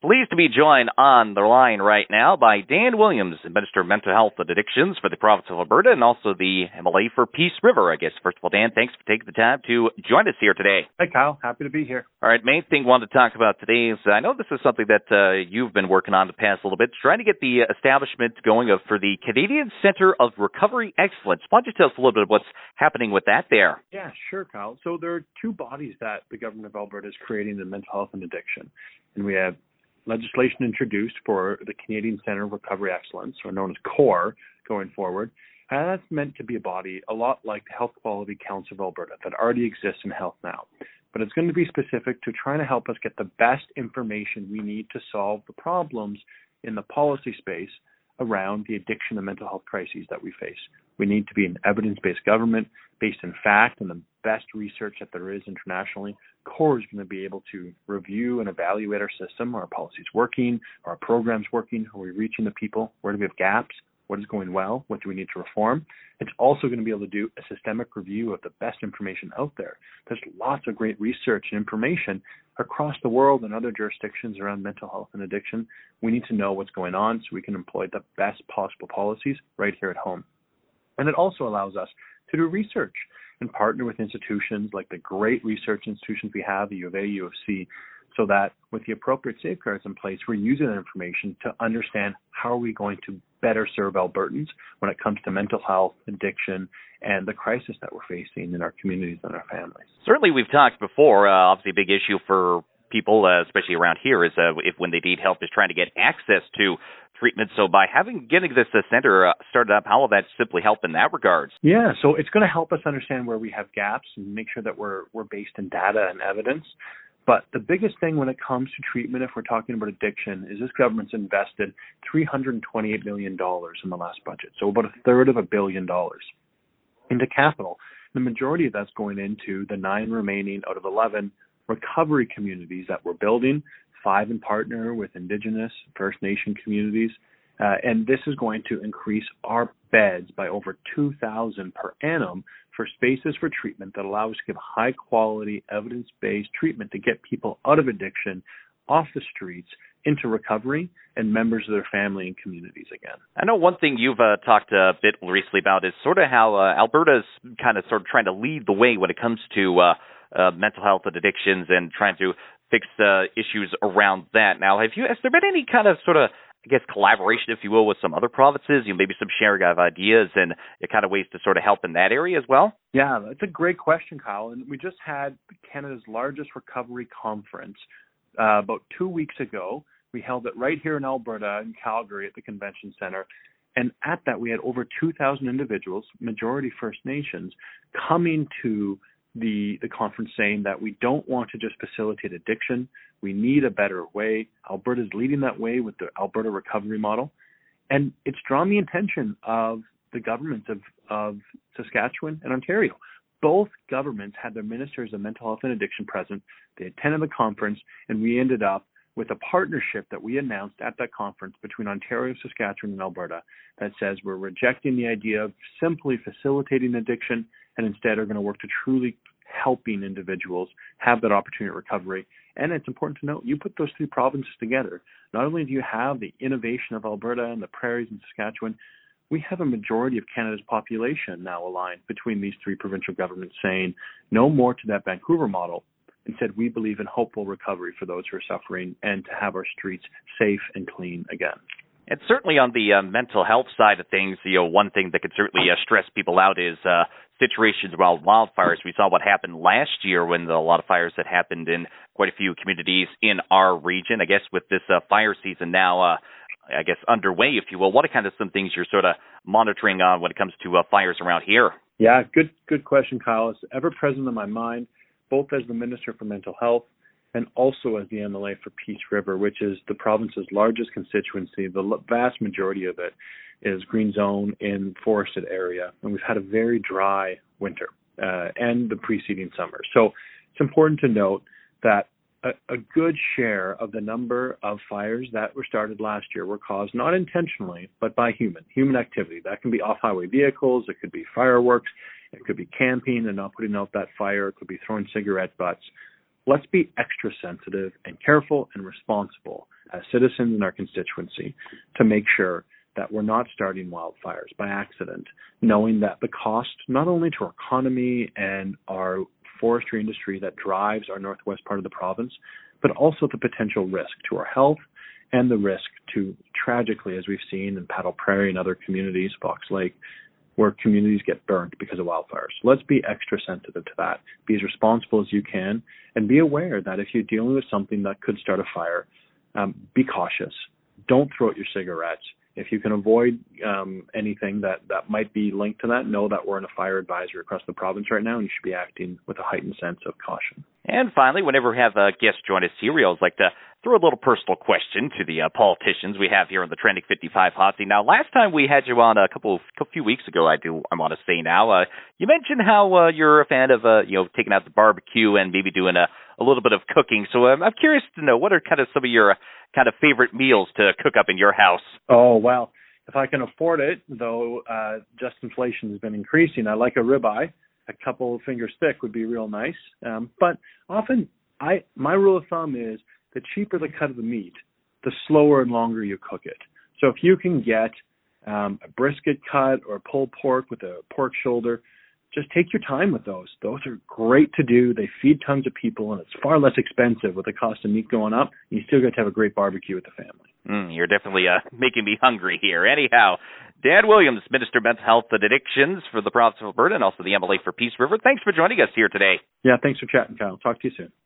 Pleased to be joined on the line right now by Dan Williams, Minister of Mental Health and Addictions for the province of Alberta and also the MLA for Peace River. I guess, first of all, Dan, thanks for taking the time to join us here today. Hi, Kyle. Happy to be here. All right, main thing I wanted to talk about today is I know this is something that you've been working on the past little bit, trying to get the establishment going for the Canadian Centre of Recovery Excellence. Why don't you tell us a little bit of what's happening with that there? Yeah, sure, Kyle. So there are two bodies that the government of Alberta is creating in mental health and addiction. And we have legislation introduced for the Canadian Centre of Recovery Excellence, or known as CORE, going forward. And that's meant to be a body a lot like the Health Quality Council of Alberta that already exists in health now. But it's going to be specific to trying to help us get the best information we need to solve the problems in the policy space around the addiction and mental health crises that we face. We need to be an evidence-based government based in fact and the best research that there is internationally. CORE is going to be able to review and evaluate our system. Are our policies working? Are our programs working? Are we reaching the people? Where do we have gaps? What is going well? What do we need to reform? It's also going to be able to do a systemic review of the best information out there. There's lots of great research and information across the world and other jurisdictions around mental health and addiction. We need to know what's going on so we can employ the best possible policies right here at home. And it also allows us to do research and partner with institutions like the great research institutions we have, the U of A, U of C, so that with the appropriate safeguards in place, we're using that information to understand how are we going to better serve Albertans when it comes to mental health, addiction, and the crisis that we're facing in our communities and our families. Certainly, we've talked before, obviously a big issue for people, especially around here, is if when they need help is trying to get access to treatment. So by getting this center started up, how will that simply help in that regards? Yeah, so it's going to help us understand where we have gaps and make sure that we're based in data and evidence. But the biggest thing when it comes to treatment, if we're talking about addiction, is this government's invested $328 million in the last budget, so about $1/3 billion into capital. The majority of that's going into the 9 remaining out of 11 recovery communities that we're building, 5 in partner with Indigenous First Nation communities. And this is going to increase our beds by over 2,000 per annum for spaces for treatment that allow us to give high-quality, evidence-based treatment to get people out of addiction, off the streets, into recovery, and members of their family and communities again. I know one thing you've talked a bit recently about is sort of how Alberta's kind of sort of trying to lead the way when it comes to mental health and addictions and trying to fix issues around that. Now, has there been any kind of sort of, I guess, collaboration, if you will, with some other provinces, maybe some sharing of ideas and kind of ways to sort of help in that area as well? Yeah, that's a great question, Kyle. And we just had Canada's largest recovery conference about 2 weeks ago. We held it right here in Alberta, in Calgary, at the Convention Centre. And at that, we had over 2,000 individuals, majority First Nations, coming to the conference saying that we don't want to just facilitate addiction. We need a better way. Alberta's leading that way with the Alberta Recovery Model. And it's drawn the attention of the governments of Saskatchewan and Ontario. Both governments had their ministers of mental health and addiction present. They attended the conference, and we ended up with a partnership that we announced at that conference between Ontario, Saskatchewan, and Alberta that says we're rejecting the idea of simply facilitating addiction and instead are going to work to truly helping individuals have that opportunity at recovery. And it's important to note, you put those 3 provinces together, not only do you have the innovation of Alberta and the prairies in Saskatchewan, we have a majority of Canada's population now aligned between these 3 provincial governments saying no more to that Vancouver model. Instead, we believe in hopeful recovery for those who are suffering and to have our streets safe and clean again. And certainly on the mental health side of things, one thing that could certainly stress people out is situations around wildfires. We saw what happened last year when a lot of fires that happened in quite a few communities in our region. I guess with this fire season now, underway, if you will, what are kind of some things you're sort of monitoring on when it comes to fires around here? Yeah, good question, Kyle. It's ever present in my mind, both as the Minister for Mental Health and also as the MLA for Peace River, which is the province's largest constituency. The vast majority of it is green zone in forested area, and we've had a very dry winter and the preceding summer. So it's important to note that a good share of the number of fires that were started last year were caused not intentionally, but by human activity. That can be off-highway vehicles, it could be fireworks, it could be camping and not putting out that fire, it could be throwing cigarette butts. let's be extra sensitive and careful and responsible as citizens in our constituency to make sure that we're not starting wildfires by accident, knowing that the cost not only to our economy and our forestry industry that drives our northwest part of the province, but also the potential risk to our health and the risk to, tragically, as we've seen in Paddle Prairie and other communities, Fox Lake, where communities get burned because of wildfires. So let's be extra sensitive to that. Be as responsible as you can, and be aware that if you're dealing with something that could start a fire, be cautious. Don't throw out your cigarettes. If you can avoid anything that might be linked to that, know that we're in a fire advisory across the province right now, and you should be acting with a heightened sense of caution. And finally, whenever we have guests join us here, we always like to throw a little personal question to the politicians we have here on the Trending 55 Hot Seat. Now, last time we had you on a few weeks ago, I want to say now, you mentioned how you're a fan of taking out the barbecue and maybe doing a little bit of cooking. So I'm curious to know, what are kind of some of your kind of favorite meals to cook up in your house? Oh, well, if I can afford it, though, just inflation has been increasing. I like a ribeye. A couple of fingers thick would be real nice. But often, my rule of thumb is the cheaper the cut of the meat, the slower and longer you cook it. So if you can get a brisket cut or pulled pork with a pork shoulder, just take your time with those. Those are great to do. They feed tons of people, and it's far less expensive with the cost of meat going up. You still get to have a great barbecue with the family. You're definitely making me hungry here. Anyhow, Dan Williams, Minister of Mental Health and Addictions for the province of Alberta and also the MLA for Peace River. Thanks for joining us here today. Yeah, thanks for chatting, Kyle. Talk to you soon.